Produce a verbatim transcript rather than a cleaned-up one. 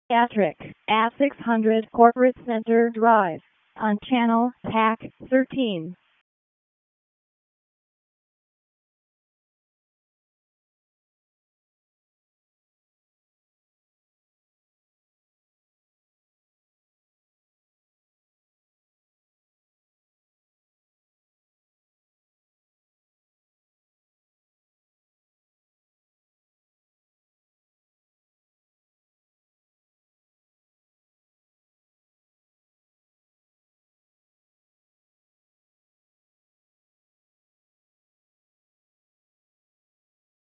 Patrick at six hundred Corporate Center Drive on Channel Pack thirteen.